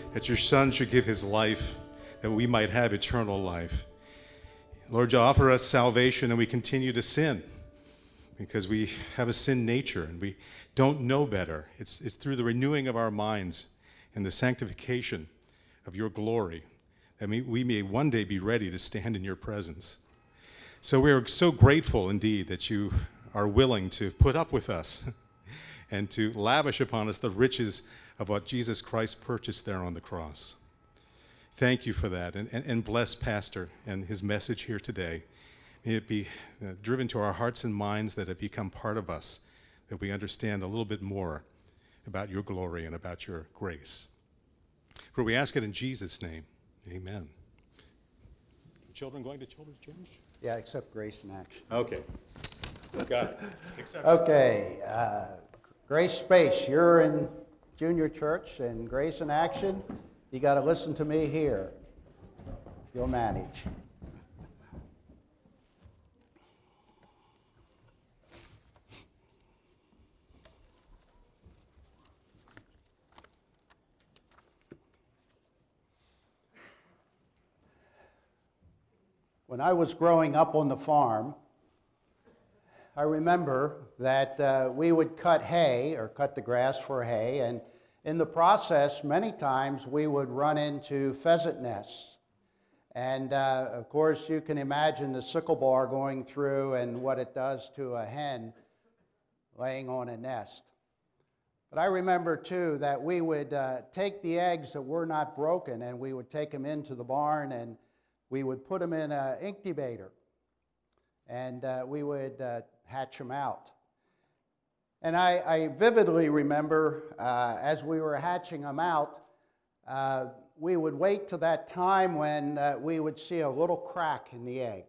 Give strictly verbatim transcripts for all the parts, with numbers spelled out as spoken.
that your Son should give his life that we might have eternal life. Lord, you offer us salvation and we continue to sin because we have a sin nature and we don't know better. It's, it's through the renewing of our minds and the sanctification of your glory that we, we may one day be ready to stand in your presence. So we are so grateful indeed that you are willing to put up with us and to lavish upon us the riches of what Jesus Christ purchased there on the cross. Thank you for that, and, and, and bless Pastor and his message here today. May it be uh, driven to our hearts and minds, that it become part of us, that we understand a little bit more about your glory and about your grace. For we ask it in Jesus' name, amen. Children going to children's church? Yeah, except Grace in Action. Okay. Got it. Except Okay, uh, Grace Space, you're in junior church, and Grace in Action, you got to listen to me here. You'll manage. When I was growing up on the farm, I remember that uh, we would cut hay, or cut the grass for hay, and in the process, many times we would run into pheasant nests. And uh, of course, you can imagine the sickle bar going through and what it does to a hen laying on a nest. But I remember too that we would uh, take the eggs that were not broken, and we would take them into the barn, and we would put them in an incubator, and uh, we would uh, hatch them out. And I, I vividly remember uh, as we were hatching them out, uh, we would wait to that time when uh, we would see a little crack in the egg.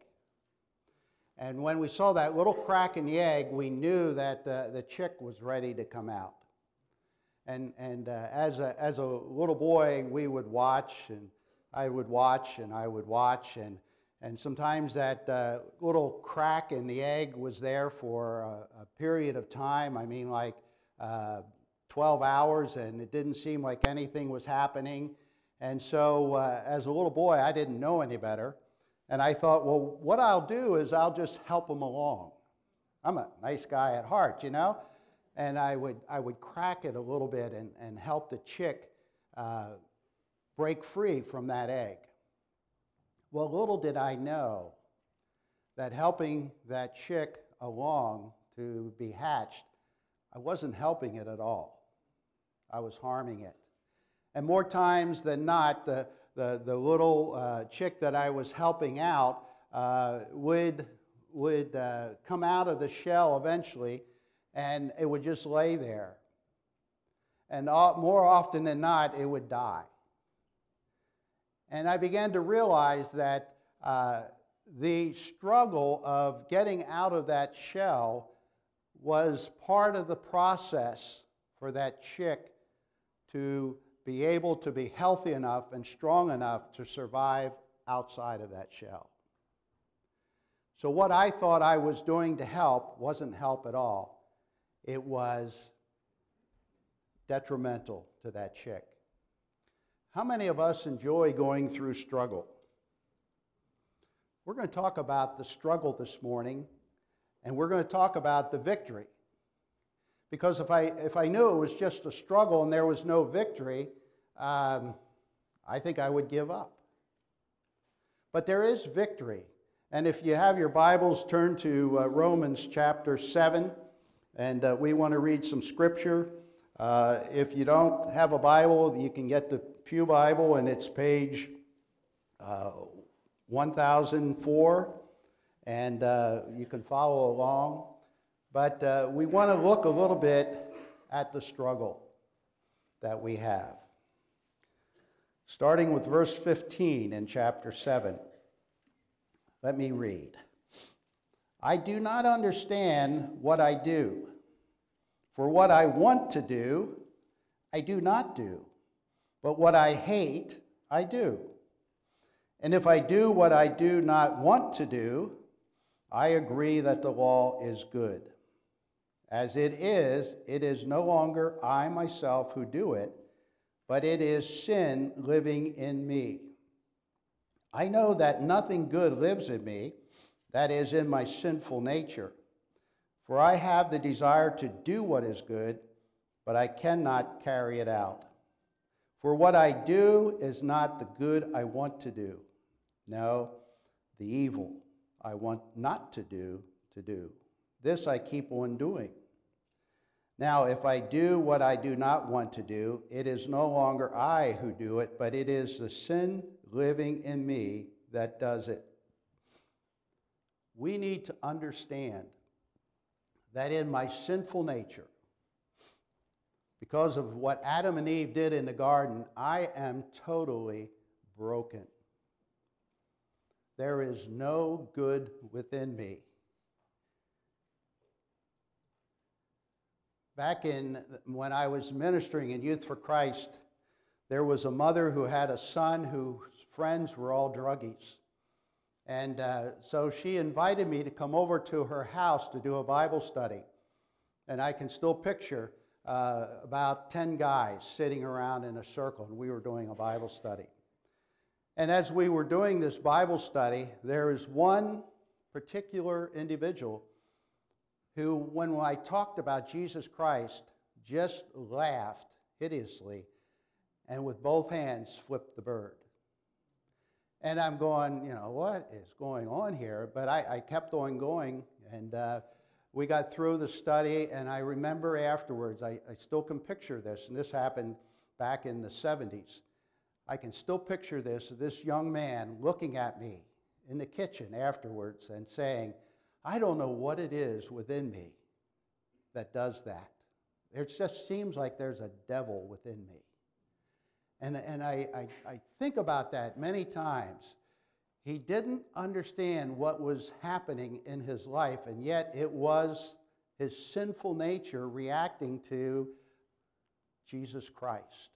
And when we saw that little crack in the egg, we knew that uh, the chick was ready to come out. And, and uh, as, a, as a little boy, we would watch, and I would watch, and I would watch, and And sometimes that uh, little crack in the egg was there for a, a period of time. I mean, like uh, twelve hours, and it didn't seem like anything was happening. And so uh, as a little boy, I didn't know any better. And I thought, well, what I'll do is I'll just help them along. I'm a nice guy at heart, you know? And I would, I would crack it a little bit and, and help the chick uh, break free from that egg. Well, little did I know that helping that chick along to be hatched, I wasn't helping it at all. I was harming it. And more times than not, the, the, the little uh, chick that I was helping out uh, would, would uh, come out of the shell eventually, and it would just lay there. And all, more often than not, it would die. And I began to realize that uh, the struggle of getting out of that shell was part of the process for that chick to be able to be healthy enough and strong enough to survive outside of that shell. So what I thought I was doing to help wasn't help at all. It was detrimental to that chick. How many of us enjoy going through struggle? We're going to talk about the struggle this morning, and we're going to talk about the victory. Because if I, if I knew it was just a struggle and there was no victory, um, I think I would give up. But there is victory. And if you have your Bibles, turn to uh, Romans chapter seven, and uh, we want to read some scripture. Uh, if you don't have a Bible, you can get the Pew Bible, and it's page uh, one thousand four, and uh, you can follow along. But uh, we want to look a little bit at the struggle that we have. Starting with verse fifteen in chapter seven. Let me read. I do not understand what I do, for what I want to do, I do not do. But what I hate, I do. And if I do what I do not want to do, I agree that the law is good. As it is, it is no longer I myself who do it, but it is sin living in me. I know that nothing good lives in me, that is, in my sinful nature. For I have the desire to do what is good, but I cannot carry it out. For what I do is not the good I want to do. No, the evil I want not to do, to do. This I keep on doing. Now, if I do what I do not want to do, it is no longer I who do it, but it is the sin living in me that does it. We need to understand that in my sinful nature, because of what Adam and Eve did in the garden, I am totally broken. There is no good within me. Back in when I was ministering in Youth for Christ, there was a mother who had a son whose friends were all druggies. And uh, so she invited me to come over to her house to do a Bible study. And I can still picture uh, about ten guys sitting around in a circle, and we were doing a Bible study. And as we were doing this Bible study, there is one particular individual who, when I talked about Jesus Christ, just laughed hideously and with both hands flipped the bird. And I'm going, you know, what is going on here? But I, I kept on going, and uh, we got through the study, and I remember afterwards, I, I still can picture this, and this happened back in the seventies. I can still picture this, this young man looking at me in the kitchen afterwards and saying, I don't know what it is within me that does that. It just seems like there's a devil within me. And, and I, I, I think about that many times. He didn't understand what was happening in his life, and yet it was his sinful nature reacting to Jesus Christ.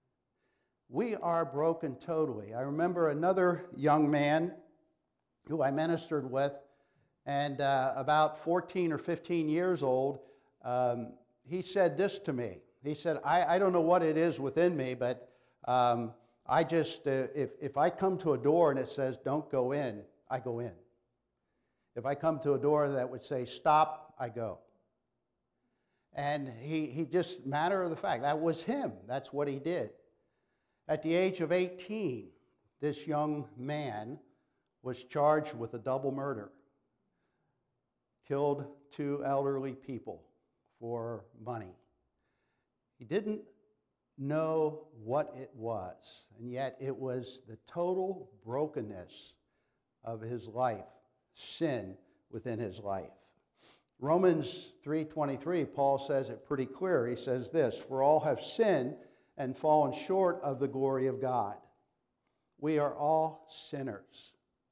We are broken totally. I remember another young man who I ministered with, and uh, about fourteen or fifteen years old, um, he said this to me. He said, I, I don't know what it is within me, but um, I just, uh, if, if I come to a door and it says, don't go in, I go in. If I come to a door that would say, stop, I go. And he, he just, matter of the fact, that was him. That's what he did. At the age of eighteen, this young man was charged with a double murder. Killed two elderly people for money. He didn't know what it was, and yet it was the total brokenness of his life, sin within his life. Romans three twenty-three, Paul says it pretty clear. He says this, for all have sinned and fallen short of the glory of God. We are all sinners.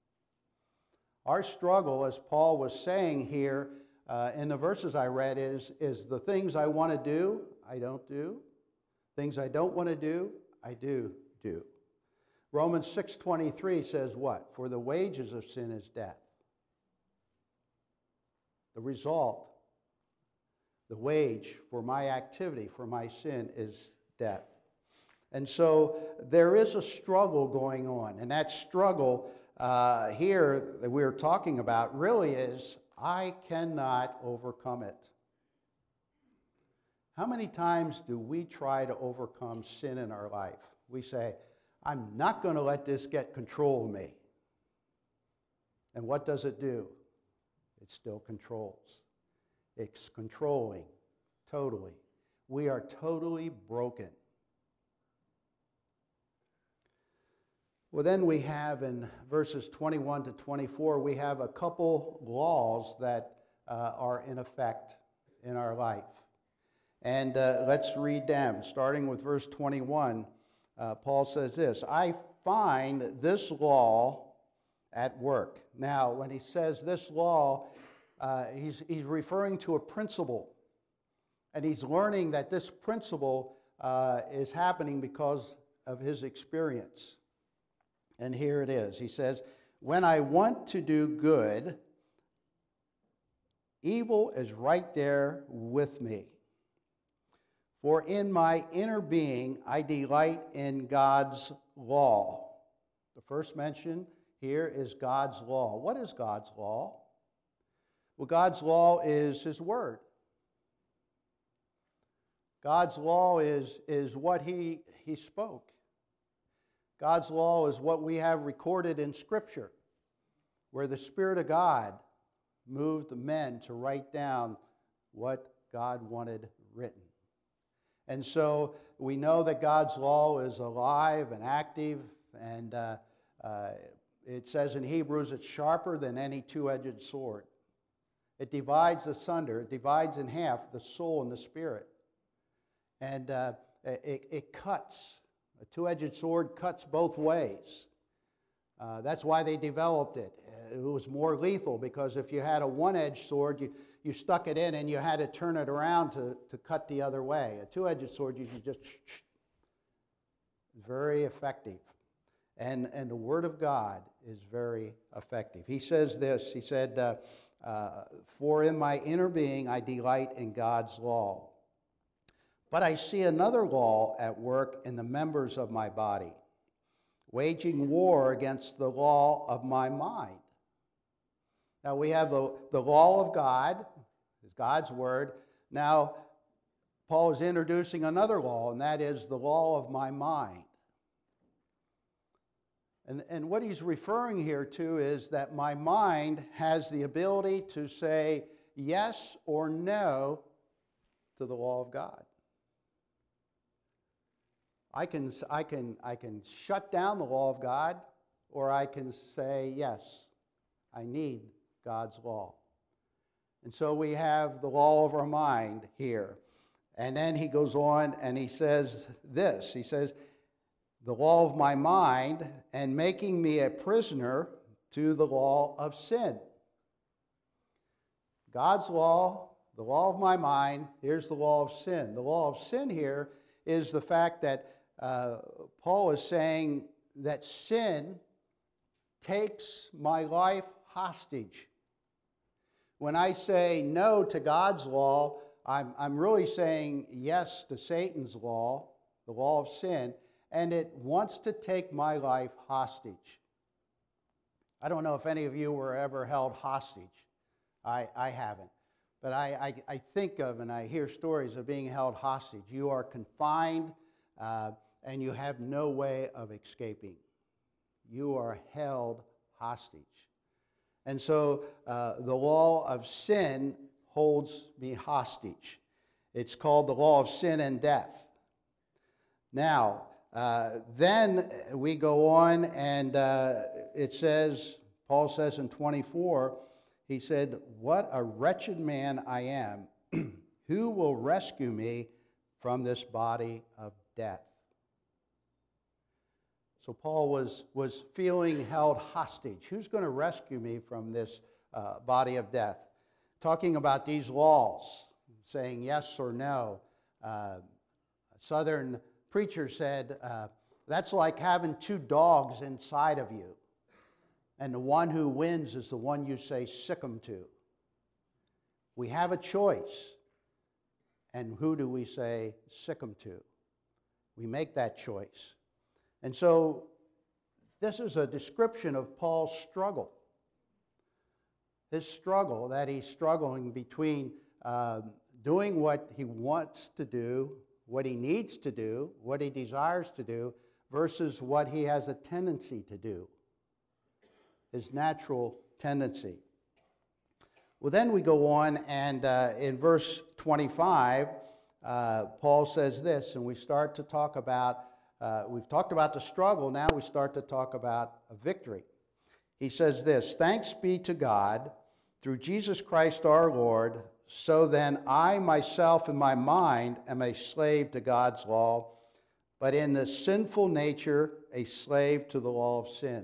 Our struggle, as Paul was saying here uh, in the verses I read, is, is the things I want to do, I don't do. Things I don't want to do, I do do. Romans six twenty-three says what? For the wages of sin is death. The result, the wage for my activity, for my sin is death. And so there is a struggle going on, and that struggle Uh, here that we're talking about really is, I cannot overcome it. How many times do we try to overcome sin in our life? We say, I'm not going to let this get control of me. And what does it do? It still controls. It's controlling, totally. We are totally broken. Well, then we have in verses twenty-one to twenty-four, we have a couple laws that uh, are in effect in our life. And uh, let's read them. Starting with verse twenty-one, uh, Paul says this, I find this law at work. Now, when he says this law, uh, he's, he's referring to a principle. And he's learning that this principle uh, is happening because of his experience. And here it is. He says, when I want to do good, evil is right there with me. For in my inner being I delight in God's law. The first mention here is God's law. What is God's law? Well, God's law is His Word. God's law is, is what he, he spoke. God's law is what we have recorded in Scripture, where the Spirit of God moved the men to write down what God wanted written. And so we know that God's law is alive and active, and uh, uh, it says in Hebrews it's sharper than any two-edged sword. It divides asunder, it divides in half the soul and the spirit. And uh, it, it cuts. A two-edged sword cuts both ways. Uh, that's why they developed it. It was more lethal, because if you had a one-edged sword, you, you stuck it in and you had to turn it around to, to cut the other way. A two-edged sword, you could just... Very effective. And, and the Word of God is very effective. He says this, he said, uh, uh, for in my inner being I delight in God's law. But I see another law at work in the members of my body, waging war against the law of my mind. Now we have the, the law of God, is God's Word. Now Paul is introducing another law, and that is the law of my mind. And, and what he's referring here to is that my mind has the ability to say yes or no to the law of God. I can, I can, I can shut down the law of God, or I can say, yes, I need God's law. And so we have the law of our mind here. And then he goes on and he says this. He says, the law of my mind, and making me a prisoner to the law of sin. God's law, the law of my mind, here's the law of sin. The law of sin here is the fact that uh, Paul is saying that sin takes my life hostage. When I say no to God's law, I'm, I'm really saying yes to Satan's law, the law of sin, and it wants to take my life hostage. I don't know if any of you were ever held hostage. I, I haven't. But I, I, I think of and I hear stories of being held hostage. You are confined uh, and you have no way of escaping. You are held hostage. And so uh, the law of sin holds me hostage. It's called the law of sin and death. Now, uh, then we go on and uh, it says, Paul says in twenty-four, he said, what a wretched man I am. Who will rescue me from this body of death? So Paul was, was feeling held hostage. Who's going to rescue me from this uh, body of death? Talking about these laws, saying yes or no. Uh, Southern preacher said, uh, that's like having two dogs inside of you. And the one who wins is the one you say sick 'em to. We have a choice. And who do we say sick 'em to? We make that choice. And so this is a description of Paul's struggle. His struggle, that he's struggling between uh, doing what he wants to do, what he needs to do, what he desires to do, versus what he has a tendency to do, his natural tendency. Well, then we go on, and uh, in verse twenty-five, uh, Paul says this, and we start to talk about, uh, we've talked about the struggle, now we start to talk about a victory. He says this, thanks be to God, through Jesus Christ our Lord, so then I myself in my mind am a slave to God's law, but in the sinful nature a slave to the law of sin.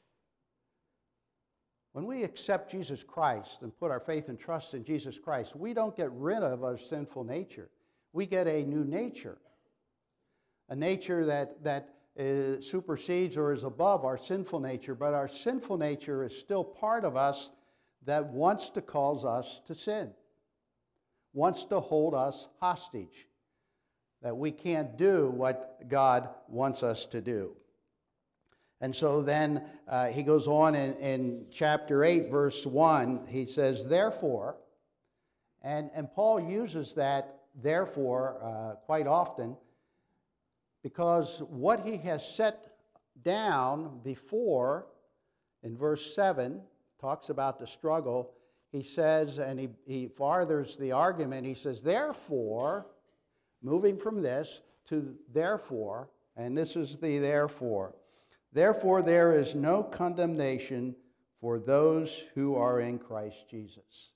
When we accept Jesus Christ and put our faith and trust in Jesus Christ, we don't get rid of our sinful nature. We get a new nature, a nature that, that uh, supersedes or is above our sinful nature, but our sinful nature is still part of us that wants to cause us to sin, wants to hold us hostage. that we can't do what God wants us to do. And so then uh, he goes on in, in chapter eight, verse one, he says, therefore, and, and Paul uses that therefore uh, quite often, because what he has set down before in verse seven talks about the struggle. He says, and he, he farthers the argument, he says, therefore, moving from this to therefore, and this is the therefore. Therefore, there is no condemnation for those who are in Christ Jesus.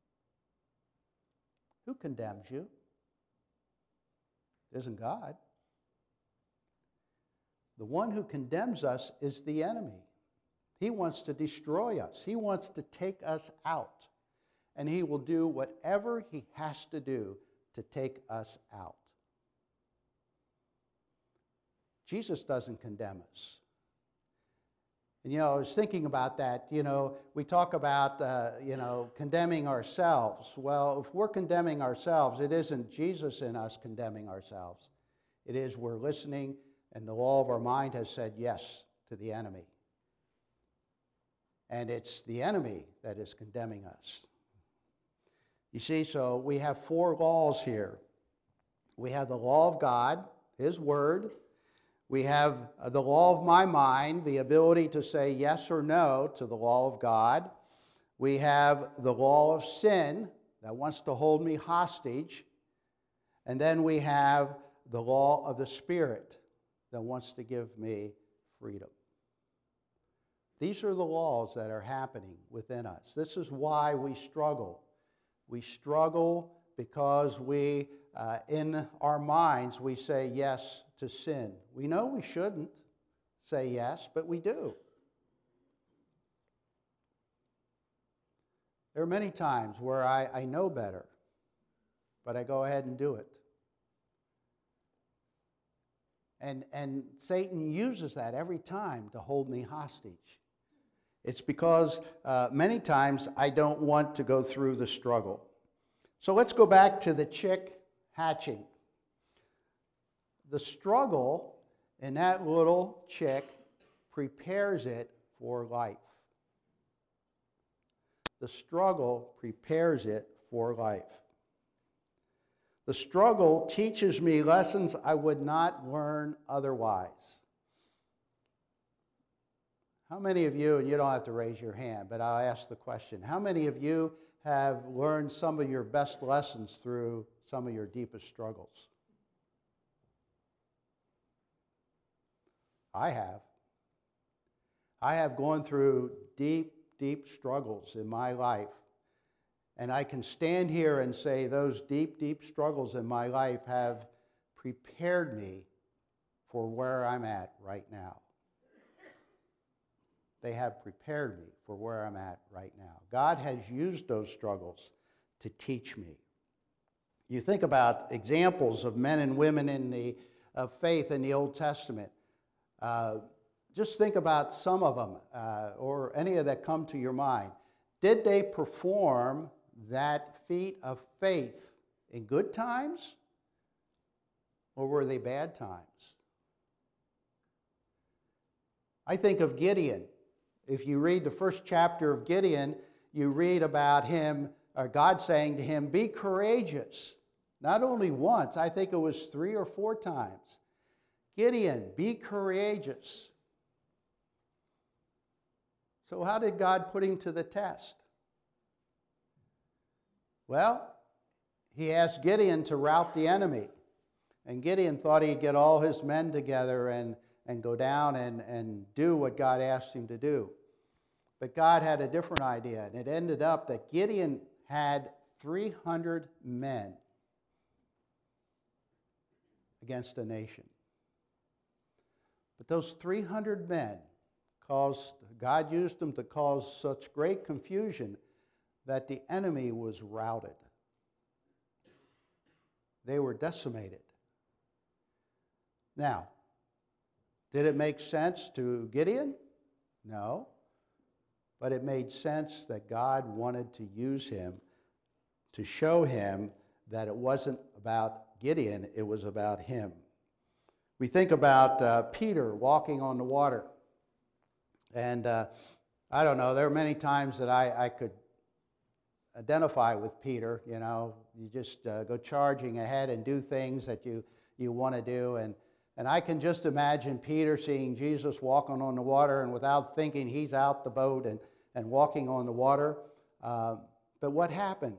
Who condemns you? It isn't God. The one who condemns us is the enemy. He wants to destroy us. He wants to take us out. And he will do whatever he has to do to take us out. Jesus doesn't condemn us. And, you know, I was thinking about that. You know, we talk about, uh, you know, condemning ourselves. Well, if we're condemning ourselves, it isn't Jesus in us condemning ourselves. It is we're listening, and the law of our mind has said yes to the enemy. And it's the enemy that is condemning us. You see, so we have four laws here. We have the law of God, His Word. We have the law of my mind, the ability to say yes or no to the law of God. We have the law of sin that wants to hold me hostage. And then we have the law of the Spirit that wants to give me freedom. These are the laws that are happening within us. This is why we struggle. We struggle because we, uh, in our minds, we say yes to sin. We know we shouldn't say yes, but we do. There are many times where I, I know better, but I go ahead and do it. And, and Satan uses that every time to hold me hostage. It's because uh, many times I don't want to go through the struggle. So let's go back to the chick hatching. The struggle in that little chick prepares it for life. The struggle prepares it for life. The struggle teaches me lessons I would not learn otherwise. How many of you, and you don't have to raise your hand, but I'll ask the question, how many of you have learned some of your best lessons through some of your deepest struggles? I have. I have gone through deep, deep struggles in my life. And I can stand here and say those deep, deep struggles in my life have prepared me for where I'm at right now. They have prepared me for where I'm at right now. God has used those struggles to teach me. You think about examples of men and women in the of faith in the Old Testament. Uh, just think about some of them, uh, or any of that come to your mind. Did they perform that feat of faith in good times, or were they bad times? I think of Gideon. If you read the first chapter of Gideon, you read about him, or God saying to him, be courageous. Not only once, I think it was three or four times. Gideon, be courageous. So how did God put him to the test? Well, he asked Gideon to rout the enemy. And Gideon thought he'd get all his men together and, and go down and, and do what God asked him to do. But God had a different idea, and it ended up that Gideon had three hundred men against a nation. But those three hundred men caused, God used them to cause such great confusion that the enemy was routed. They were decimated. Now, did it make sense to Gideon? No. But it made sense that God wanted to use him to show him that it wasn't about Gideon, it was about him. We think about uh, Peter walking on the water. And uh, I don't know, there are many times that I, I could identify with Peter. You know, you just uh, go charging ahead and do things that you, you want to do. And, and I can just imagine Peter seeing Jesus walking on the water, and without thinking, he's out the boat and, and walking on the water. Uh, but what happened?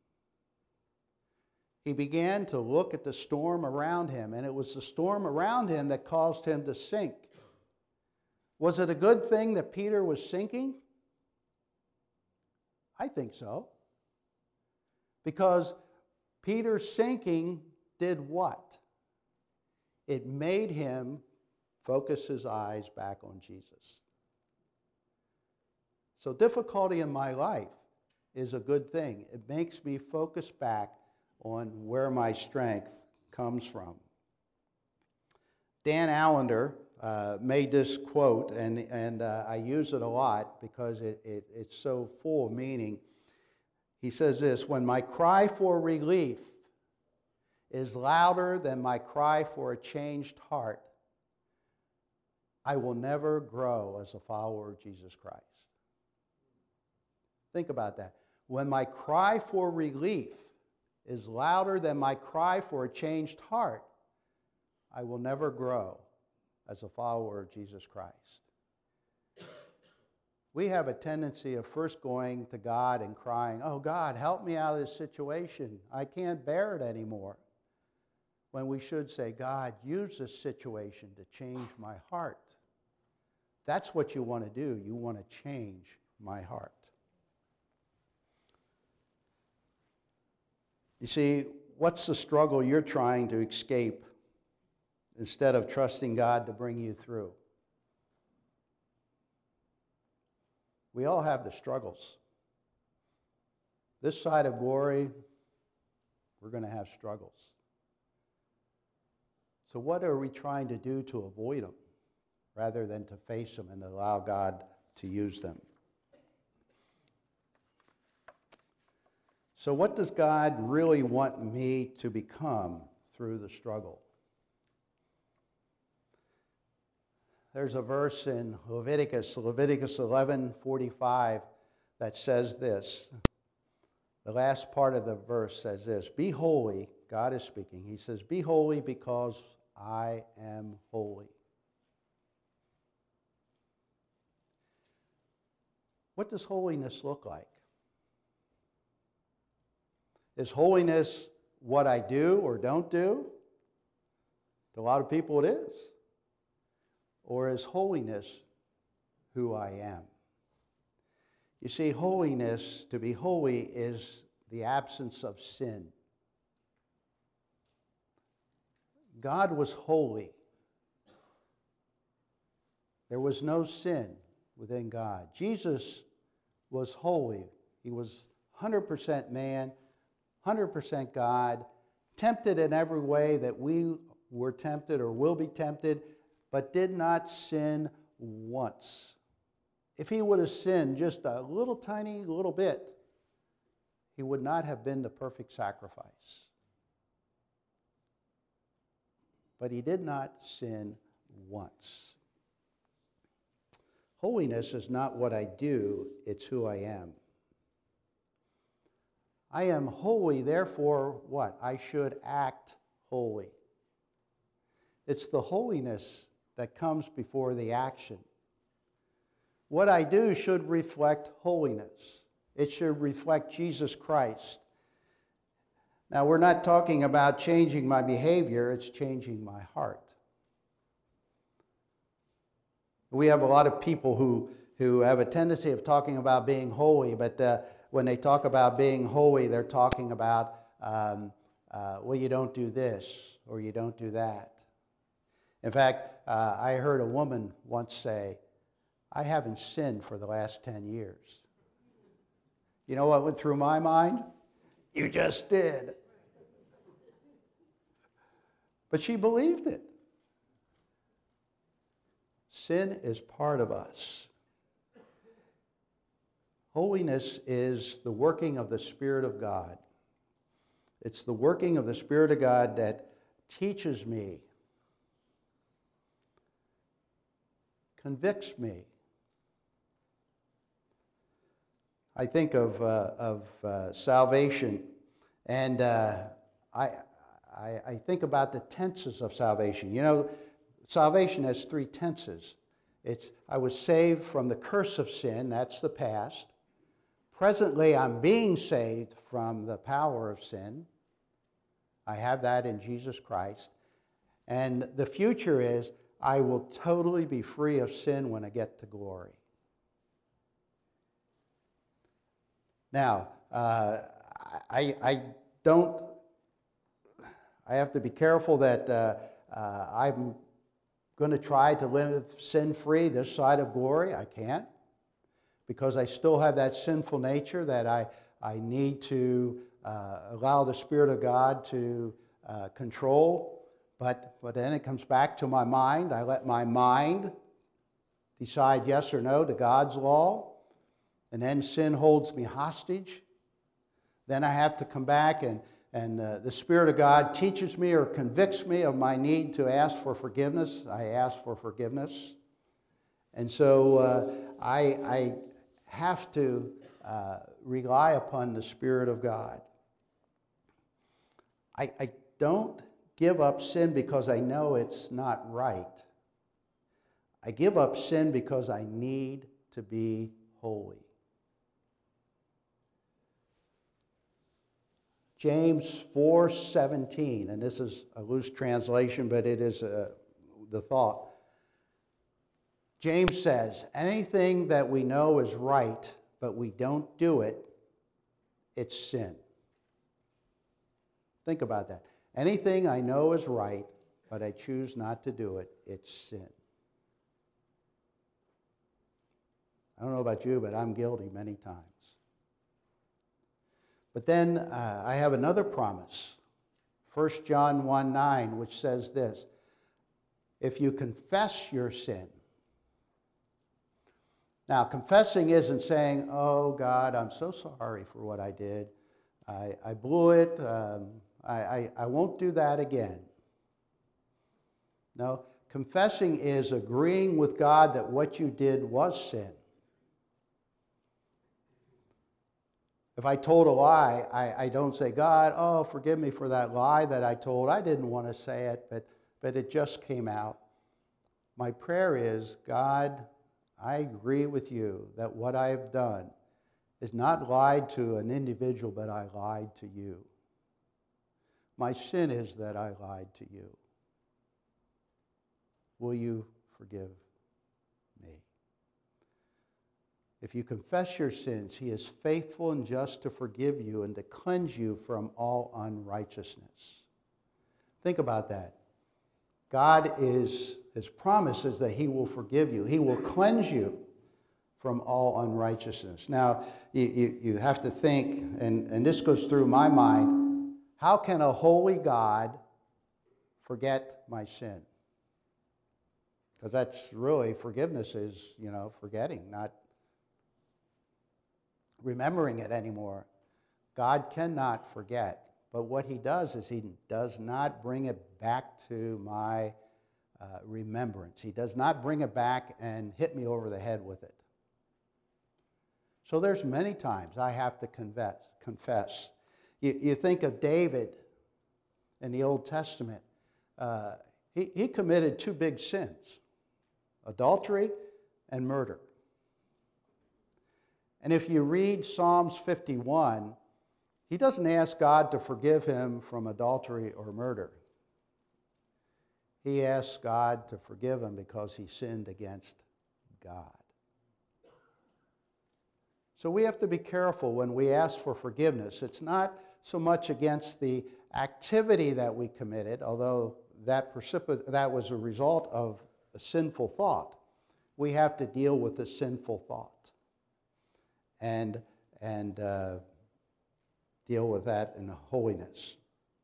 He began to look at the storm around him, and it was the storm around him that caused him to sink. Was it a good thing that Peter was sinking? I think so. Because Peter's sinking did what? It made him focus his eyes back on Jesus. So difficulty in my life is a good thing. It makes me focus back on where my strength comes from. Dan Allender uh, made this quote, and, and uh, I use it a lot because it, it, it's so full of meaning. He says this: "When my cry for relief is louder than my cry for a changed heart, I will never grow as a follower of Jesus Christ." Think about that. When my cry for relief is louder than my cry for a changed heart, I will never grow as a follower of Jesus Christ. We have a tendency of first going to God and crying, "Oh God, help me out of this situation. I can't bear it anymore." When we should say, "God, use this situation to change my heart." That's what you want to do. You want to change my heart. You see, what's the struggle you're trying to escape instead of trusting God to bring you through? We all have the struggles. This side of glory, we're going to have struggles. So what are we trying to do to avoid them rather than to face them and allow God to use them? So what does God really want me to become through the struggle? There's a verse in Leviticus, Leviticus eleven forty-five, that says this. The last part of the verse says this: "Be holy," God is speaking. He says, "Be holy because I am holy." What does holiness look like? Is holiness what I do or don't do? To a lot of people it is. Or is holiness who I am? You see, holiness, to be holy, is the absence of sin. God was holy. There was no sin within God. Jesus was holy. He was one hundred percent man, one hundred percent God, tempted in every way that we were tempted or will be tempted, but did not sin once. If he would have sinned just a little tiny little bit, he would not have been the perfect sacrifice. But he did not sin once. Holiness is not what I do, it's who I am. I am holy, therefore what? I should act holy. It's the holiness that comes before the action. What I do should reflect holiness. It should reflect Jesus Christ. Now, we're not talking about changing my behavior, it's changing my heart. We have a lot of people who, who have a tendency of talking about being holy, but uh, when they talk about being holy, they're talking about, um, uh, well, you don't do this or you don't do that. In fact, uh, I heard a woman once say, "I haven't sinned for the last ten years. You know what went through my mind? You just did. But she believed it. Sin is part of us. Holiness is the working of the Spirit of God. It's the working of the Spirit of God that teaches me, convicts me. I think of, uh, of uh, salvation, and uh, I, I, I think about the tenses of salvation. You know, salvation has three tenses. It's, I was saved from the curse of sin, that's the past. Presently, I'm being saved from the power of sin. I have that in Jesus Christ. And the future is, I will totally be free of sin when I get to glory. Now, uh, I, I don't, I have to be careful that uh, uh, I'm going to try to live sin-free this side of glory. I can't, because I still have that sinful nature that I, I need to uh, allow the Spirit of God to uh, control. But, but then it comes back to my mind. I let my mind decide yes or no to God's law. And then sin holds me hostage. Then I have to come back and, and uh, the Spirit of God teaches me or convicts me of my need to ask for forgiveness. I ask for forgiveness. And so uh, I, I have to uh, rely upon the Spirit of God. I, I don't give up sin because I know it's not right. I give up sin because I need to be holy. James four seventeen, and this is a loose translation, but it is uh, the thought. James says, anything that we know is right, but we don't do it, it's sin. Think about that. Anything I know is right, but I choose not to do it, it's sin. I don't know about you, but I'm guilty many times. But then uh, I have another promise, First John one nine, which says this, if you confess your sin. Now, confessing isn't saying, oh, God, I'm so sorry for what I did. I, I blew it. Um, I, I, I won't do that again. No, confessing is agreeing with God that what you did was sin. If I told a lie, I, I don't say, God, oh, forgive me for that lie that I told. I didn't want to say it, but, but it just came out. My prayer is, God, I agree with you that what I have done is not lied to an individual, but I lied to you. My sin is that I lied to you. Will you forgive me? If you confess your sins, he is faithful and just to forgive you and to cleanse you from all unrighteousness. Think about that. God is, his promise is that he will forgive you. He will cleanse you from all unrighteousness. Now, you, you, you have to think, and, and this goes through my mind, how can a holy God forget my sin? Because that's really, forgiveness is, you know, forgetting, not remembering it anymore. God cannot forget, but what he does is he does not bring it back to my uh, remembrance. He does not bring it back and hit me over the head with it. So there's many times I have to confess. confess. You, you think of David in the Old Testament. Uh, he, he committed two big sins, adultery and murder. And if you read Psalms fifty-one, he doesn't ask God to forgive him from adultery or murder. He asks God to forgive him because he sinned against God. So we have to be careful when we ask for forgiveness. It's not so much against the activity that we committed, although that, precipit- that was a result of a sinful thought. We have to deal with the sinful thought and, and uh, deal with that in holiness.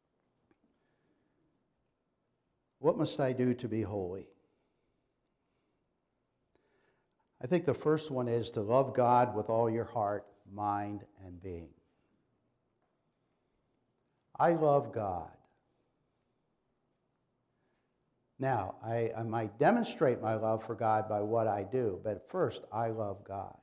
What must I do to be holy? I think the first one is to love God with all your heart, mind, and being. I love God. Now, I, I might demonstrate my love for God by what I do, but first, I love God.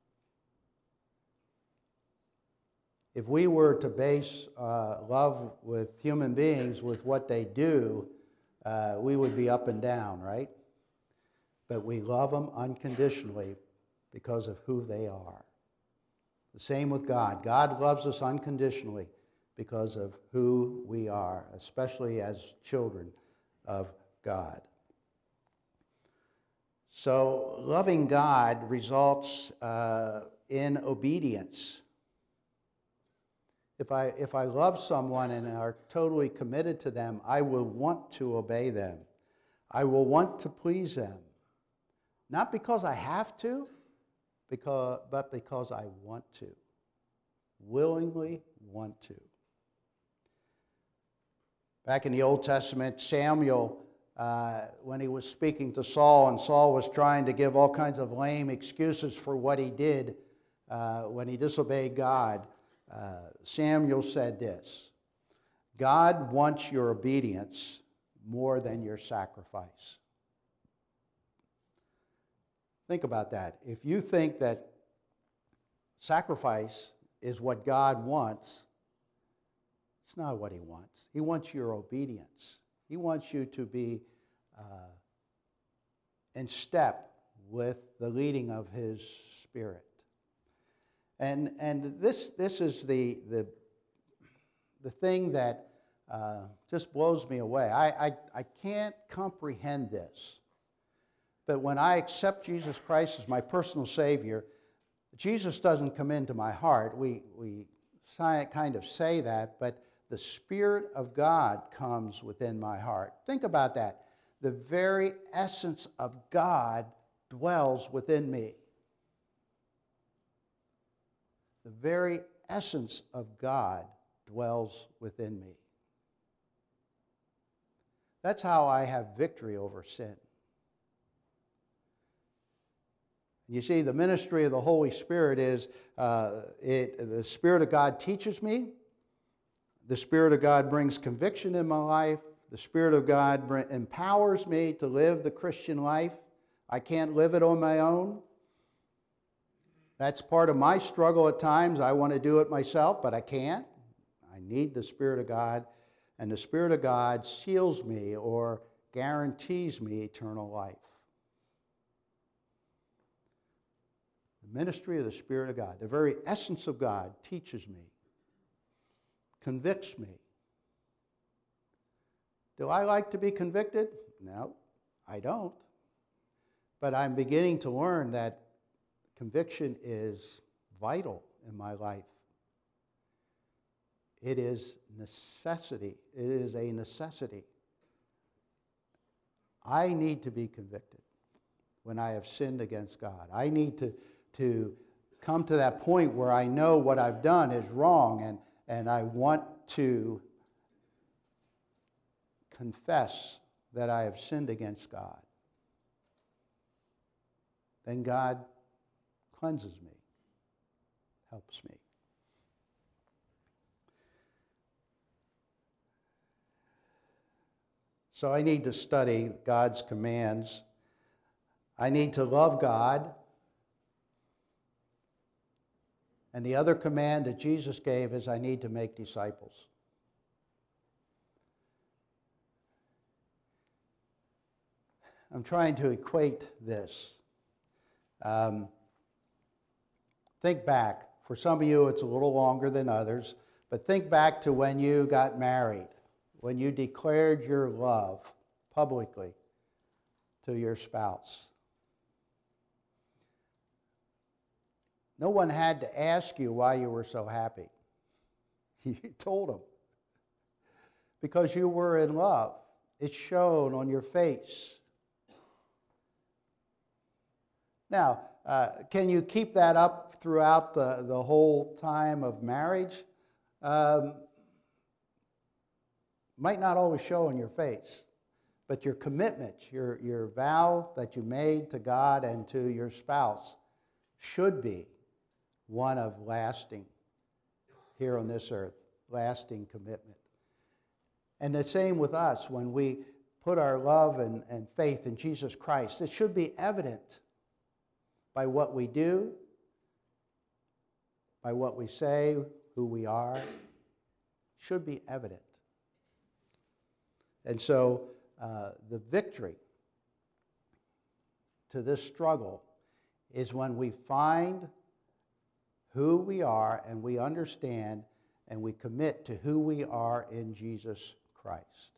If we were to base uh, love with human beings with what they do, uh, we would be up and down, right? But we love them unconditionally because of who they are. The same with God. God loves us unconditionally because of who we are, especially as children of God. So loving God results uh, in obedience. If I, if I love someone and are totally committed to them, I will want to obey them. I will want to please them. Not because I have to, because, but because I want to. Willingly want to. Back in the Old Testament, Samuel, uh, when he was speaking to Saul, and Saul was trying to give all kinds of lame excuses for what he did uh, when he disobeyed God, uh, Samuel said this: God wants your obedience more than your sacrifice. Think about that. If you think that sacrifice is what God wants, it's not what he wants. He wants your obedience. He wants you to be uh, in step with the leading of his Spirit. And, and this, this is the, the, the thing that uh, just blows me away. I, I, I can't comprehend this. But when I accept Jesus Christ as my personal Savior, Jesus doesn't come into my heart. We, we kind of say that, but the Spirit of God comes within my heart. Think about that. The very essence of God dwells within me. The very essence of God dwells within me. That's how I have victory over sin. You see, the ministry of the Holy Spirit is, uh, it, the Spirit of God teaches me. The Spirit of God brings conviction in my life. The Spirit of God br- empowers me to live the Christian life. I can't live it on my own. That's part of my struggle at times. I want to do it myself, but I can't. I need the Spirit of God, and the Spirit of God seals me or guarantees me eternal life. Ministry of the Spirit of God, the very essence of God, teaches me, convicts me. Do I like to be convicted? No, I don't. But I'm beginning to learn that conviction is vital in my life. It is necessity. It is a necessity. I need to be convicted when I have sinned against God. I need to to come to that point where I know what I've done is wrong, and, and I want to confess that I have sinned against God. Then God cleanses me, helps me. So I need to study God's commands. I need to love God. And the other command that Jesus gave is I need to make disciples. I'm trying to equate this. Um, think back. For some of you, it's a little longer than others, but think back to when you got married, when you declared your love publicly to your spouse. No one had to ask you why you were so happy. You told them. Because you were in love. It's shown on your face. Now, uh, can you keep that up throughout the, the whole time of marriage? Um, might not always show on your face. But your commitment, your, your vow that you made to God and to your spouse should be one of lasting, here on this earth, lasting commitment. And the same with us when we put our love and, and faith in Jesus Christ. It should be evident by what we do, by what we say, who we are. It should be evident. And so uh, the victory to this struggle is when we find who we are and we understand and we commit to who we are in Jesus Christ.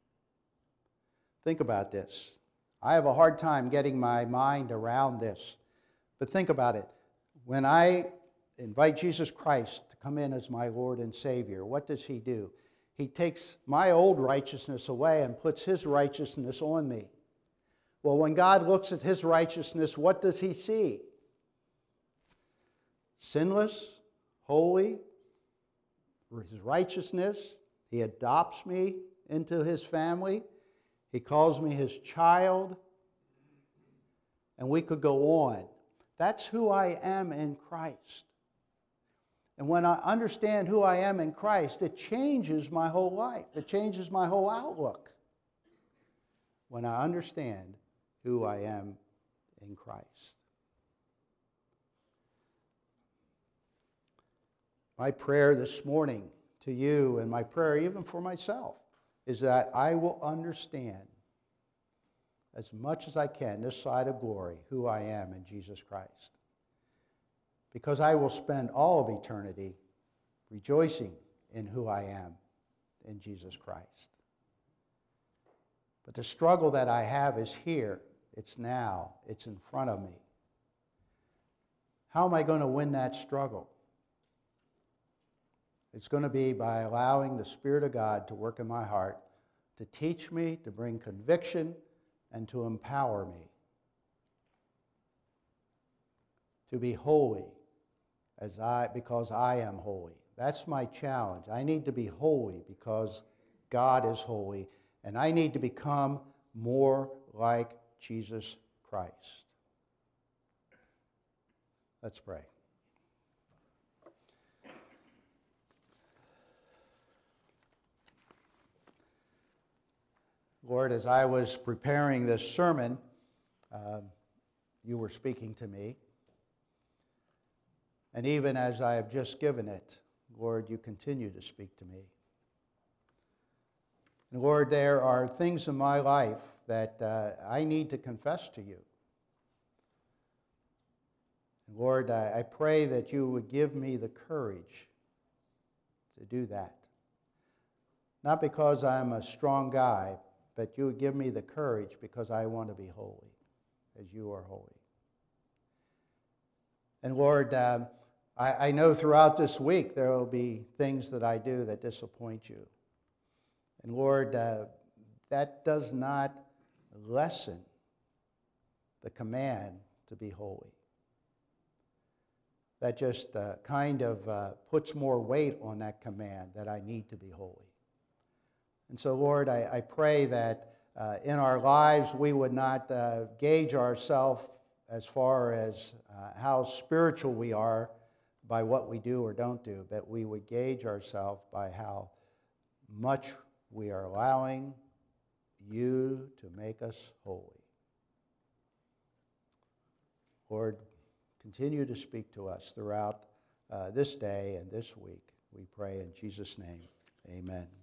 Think about this. I have a hard time getting my mind around this, but think about it. When I invite Jesus Christ to come in as my Lord and Savior, what does He do? He takes my old righteousness away and puts His righteousness on me. Well, when God looks at His righteousness, what does He see? Sinless, holy, His righteousness. He adopts me into His family. He calls me His child. And we could go on. That's who I am in Christ. And when I understand who I am in Christ, it changes my whole life. It changes my whole outlook. When I understand who I am in Christ. My prayer this morning to you, and my prayer even for myself, is that I will understand as much as I can this side of glory who I am in Jesus Christ. Because I will spend all of eternity rejoicing in who I am in Jesus Christ. But the struggle that I have is here. It's now. It's in front of me. How am I going to win that struggle? It's going to be by allowing the Spirit of God to work in my heart, to teach me, to bring conviction, and to empower me to be holy as I, because I am holy. That's my challenge. I need to be holy because God is holy, and I need to become more like Jesus Christ. Let's pray. Lord, as I was preparing this sermon, uh, you were speaking to me. And even as I have just given it, Lord, you continue to speak to me. And Lord, there are things in my life that uh, I need to confess to you. And Lord, I, I pray that you would give me the courage to do that. Not because I'm a strong guy, but you would give me the courage because I want to be holy as you are holy. And Lord, uh, I, I know throughout this week there will be things that I do that disappoint you. And Lord, uh, that does not lessen the command to be holy. That just uh, kind of uh, puts more weight on that command that I need to be holy. And so, Lord, I, I pray that uh, in our lives we would not uh, gauge ourselves as far as uh, how spiritual we are by what we do or don't do, but we would gauge ourselves by how much we are allowing you to make us holy. Lord, continue to speak to us throughout uh, this day and this week. We pray in Jesus' name, amen.